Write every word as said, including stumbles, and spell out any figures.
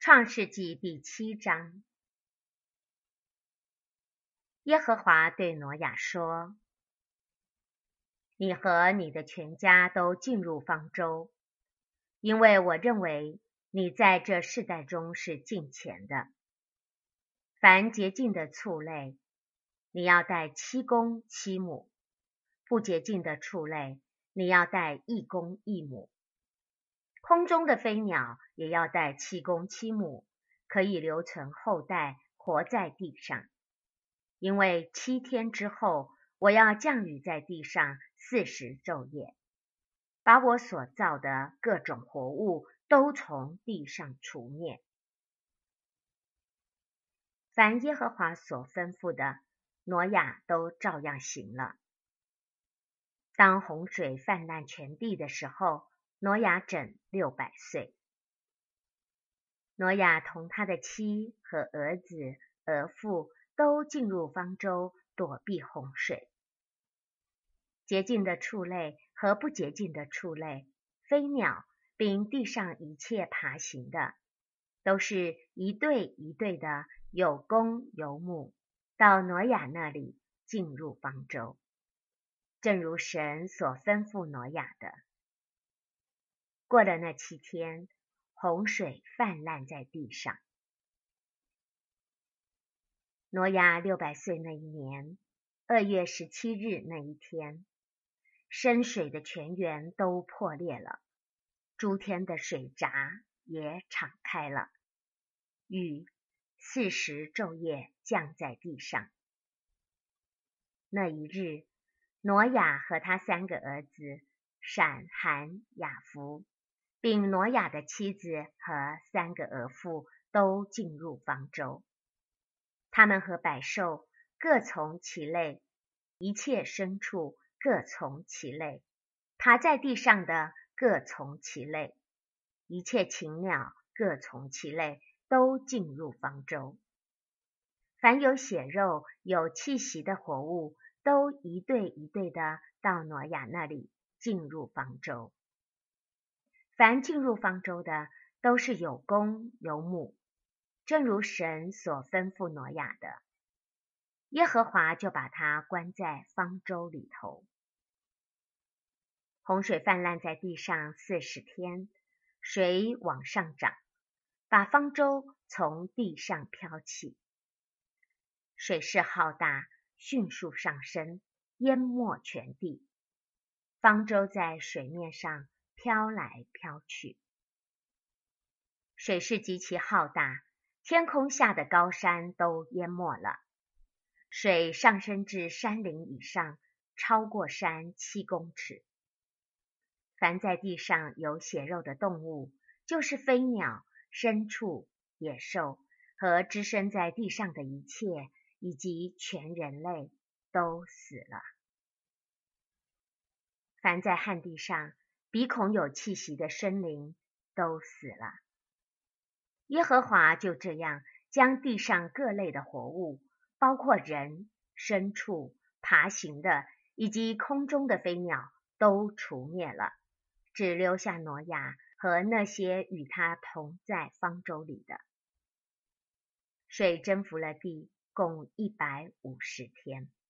创世纪第七章。耶和华对挪亚说：你和你的全家都进入方舟，因为我认为你在这世代中是敬虔的。凡洁净的畜类，你要带七公七母；不洁净的畜类，你要带一公一母。空中的飞鸟也要带七公七母，可以留存后代，活在地上。因为七天之后，我要降雨在地上四十昼夜，把我所造的各种活物都从地上除灭。凡耶和华所吩咐的，挪亚都照样行了。当洪水泛滥全地的时候，挪亚整六百岁。挪亚同他的妻和儿子、儿妇都进入方舟，躲避洪水。洁净的畜类和不洁净的畜类，飞鸟，并地上一切爬行的，都是一对一对的，有公有母，到挪亚那里进入方舟，正如神所吩咐挪亚的。过了那七天，洪水泛滥在地上。挪亚六百岁那一年，二月十七日那一天，深水的泉源都破裂了，诸天的水闸也敞开了，雨四十昼夜降在地上。那一日，挪亚和他三个儿子闪、含、雅弗，并挪亚的妻子和三个儿妇都进入方舟。他们和百兽各从其类，一切牲畜各从其类，爬在地上的各从其类，一切禽鸟各从其类，都进入方舟。凡有血肉、有气息的活物，都一对一对的到挪亚那里进入方舟。凡进入方舟的，都是有公有母，正如神所吩咐挪亚的。耶和华就把他关在方舟里头。洪水泛滥在地上四十天，水往上涨，把方舟从地上漂起。水势浩大，迅速上升，淹没全地。方舟在水面上飘来飘去。水势极其浩大，天空下的高山都淹没了。水上升至山岭以上，超过山七公尺。凡在地上有血肉的动物，就是飞鸟、牲畜、野兽和只身在地上的一切，以及全人类，都死了。凡在旱地上鼻孔有气息的生灵，都死了。耶和华就这样将地上各类的活物，包括人、牲畜、爬行的，以及空中的飞鸟，都除灭了，只留下挪亚和那些与他同在方舟里的。水征服了地，共一百五十天。